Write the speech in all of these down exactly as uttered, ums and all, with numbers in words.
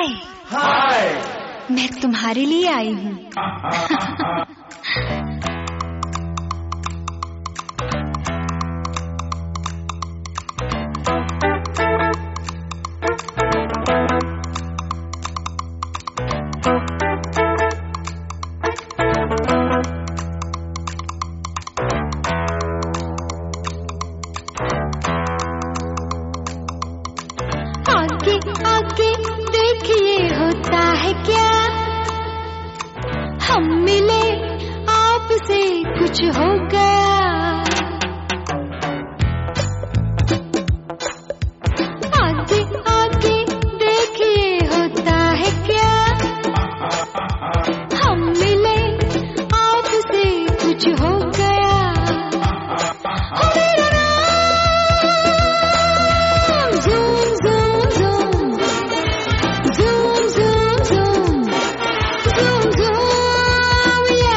हाय हाय, मैं तुम्हारे लिए आई हूँ। आगे आगे देखिए होता है क्या, हम मिले आपसे कुछ हो गया। आगे आगे देखिए होता है क्या, हम मिले आपसे कुछ हो गया। हो मेरा नाम zoom zoom zoom, zoom zoom zoom, zoom zoom या।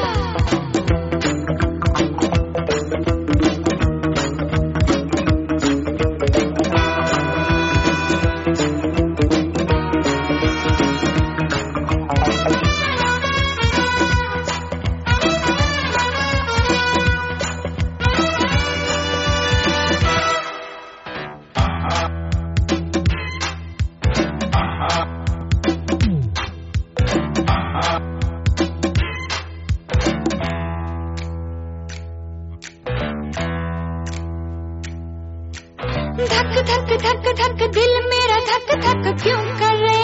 धक धक धक धक दिल मेरा धक धक क्यों करे,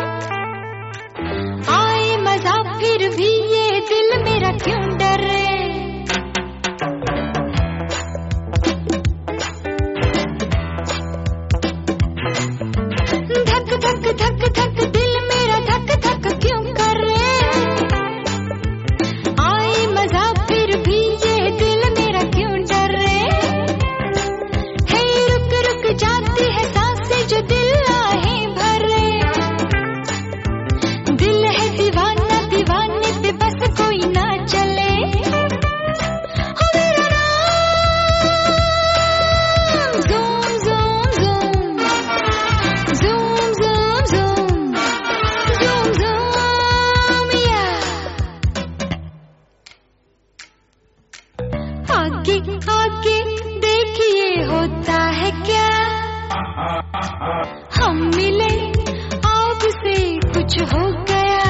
आए मजा फिर भी ये दिल मेरा क्यों डरे। धक धक धक धक दिल मेरा धक धक क्यों करे, आए मजा फिर भी ये दिल मेरा क्यों डरे। हे रुक रुक जाती है सांसें जो दिल आहें भरे, दिल है दीवाना दीवाने पे बस कोई ना चले। हो मेरा नाम zoom zoom zoom, zoom zoom zoom, zoom zoom या। आगे आगे देखिए होता है क्या, हम मिले आपसे कुछ हो गया।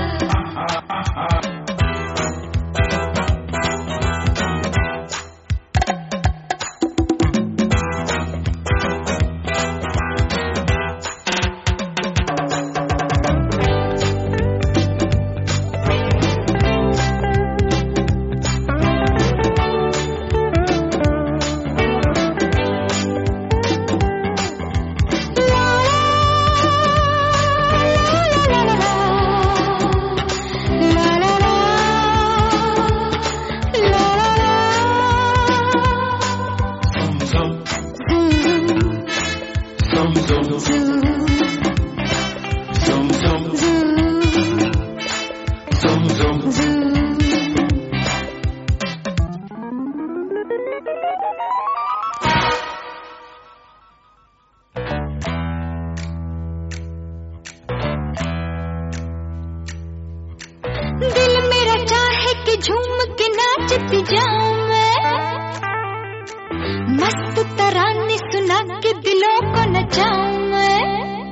दिल मेरा चाहे कि झूम के नाचती जाऊं मैं, मस्त तराने सुना के दिलों को नचाऊं मैं।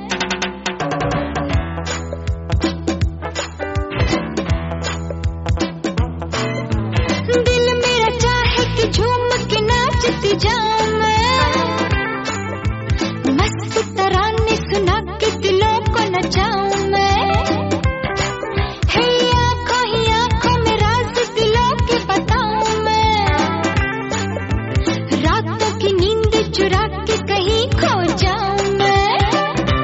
दिल मेरा चाहे कि झूम के नाचती जाऊं मैं, मस्त तराने सुना के दिलों को नचाऊं मैं। हे आँखों ही आँखों में राज दिलों के बताऊं मैं, रातों की नींद चुरा के कहीं खो जाऊं मैं।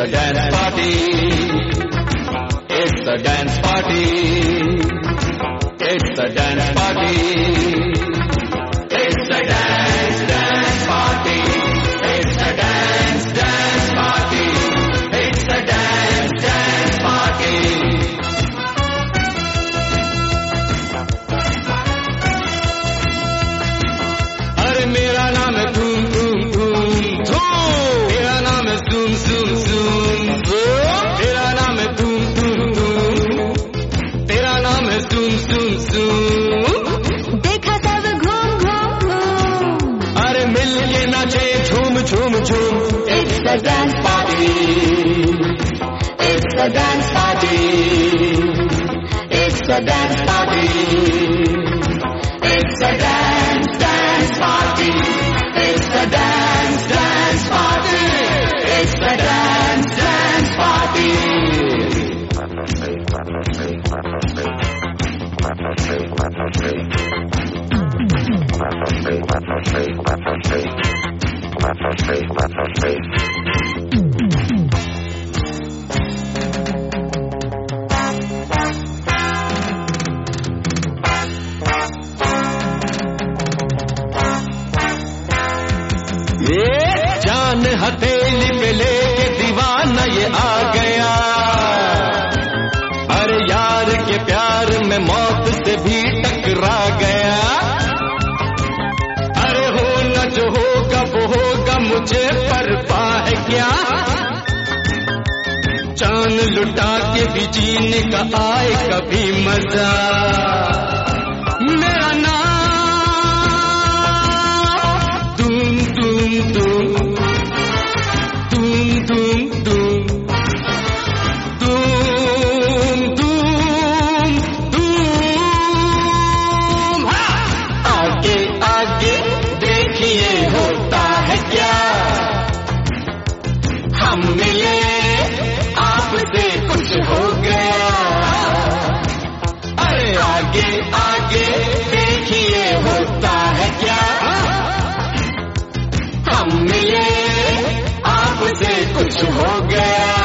a dance party. It's a dance party. It's a dance party. It's a dance, dance party. It's a dance, dance party. It's a dance, dance party. अरे मेरा नाम है धूम धूम धूम धूम, मेरा नाम है zoom zoom zoom zoom, तेरा नाम है धूम धूम धूम, तेरा नाम है zoom zoom zoom। देखा सब घूम घूम घूम, अरे मिल के नाचे झूम झूम झूम। It's a dance party. It's a dance party. It's a dance party. It's a dance dance party. It's a dance dance party. It's a dance dance party. ये जान हथेली पे लेके दीवाना ये आ गया, अरे यार के प्यार में मौत से भी टकरा गया। अरे होना जो होगा वो होगा, मुझे परवाह है क्या, जान लुटा के भी जीने का आए कभी मजा। मेरा नाम धूम धूम धूम धूम धूम धूम धूम धूम धूम। आगे आगे देखिए होता है क्या, हम मिले आपसे कुछ हो गया। अरे आगे आगे देखिए होता है क्या, हम मिले आपसे कुछ हो गया।